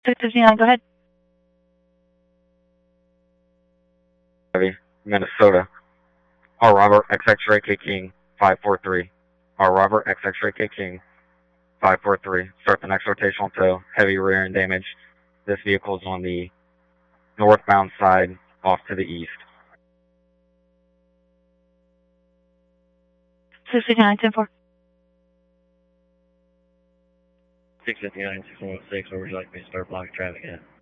659, go ahead. Minnesota. R. Robert XX-Ray K King 543. R. Robert XX-Ray K King 543. Start the next rotational tow. Heavy rear end damage. This vehicle is on the northbound side off to the east. 659, 10-4. 659, 6106, where would you like me to start blocking traffic at?